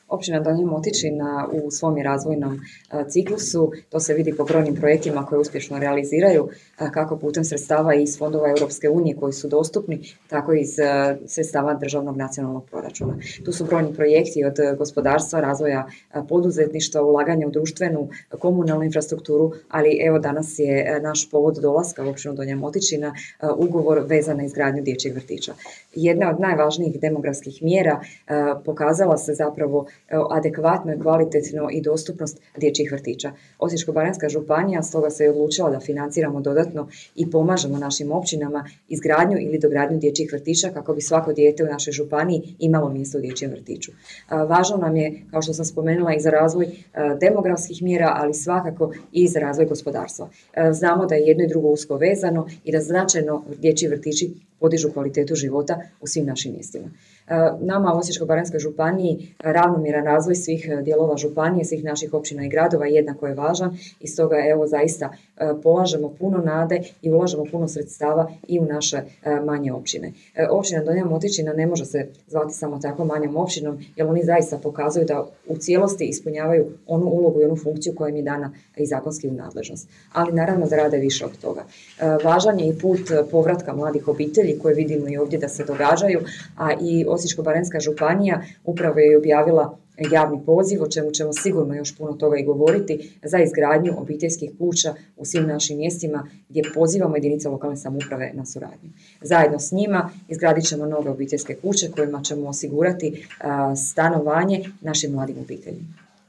Općina Donja Motičina u svom je razvojnom ciklusu, to se vidi po brojnim projektima koje uspješno realiziraju, kako putem sredstava iz fondova Europske unije koji su dostupni, tako i iz sredstava državnog nacionalnog proračuna. Tu su brojni projekti od gospodarstva, razvoja poduzetništva, ulaganja u društvenu, komunalnu infrastrukturu, ali evo danas je naš povod dolaska u općinu Donja Motičina ugovor vezan na izgradnju dječjeg vrtića. Jedna od najvažnijih demografskih mjera pokazala se zapravo adekvatno i kvalitetno i dostupnost dječjih vrtića. Osječko-baranjska županija stoga se je odlučila da financiramo dodatno i pomažemo našim općinama izgradnju ili dogradnju dječjih vrtića kako bi svako dijete u našoj županiji imalo mjesto u dječjem vrtiću. Važno nam je, kao što sam spomenula, i za razvoj demografskih mjera, ali svakako i za razvoj gospodarstva. Znamo da je jedno i drugo usko vezano i da značajno dječji vrtići podižu kvalitetu života u svim našim mjestima. Nama u Osječko-baranjskoj županiji ravnomjeran razvoj svih dijelova županije, svih naših općina i gradova jednako je važan i stoga evo zaista polažemo puno nade i ulažemo puno sredstava i u naše manje općine. Općina Donja Motičina ne može se zvati samo tako manjom općinom, jer oni zaista pokazuju da u cijelosti ispunjavaju onu ulogu i onu funkciju koja im je dana i zakonski u nadležnost. Ali naravno da rade više od toga. Važan je i put povratka mladih obitelji koje vidimo i ovdje da se događaju, a i Osječko-baranjska županija upravo je objavila javni poziv, o čemu ćemo sigurno još puno toga i govoriti, za izgradnju obiteljskih kuća u svim našim mjestima gdje pozivamo jedinice lokalne samouprave na suradnju. Zajedno s njima izgradit ćemo nove obiteljske kuće kojima ćemo osigurati stanovanje našim mladim obiteljima.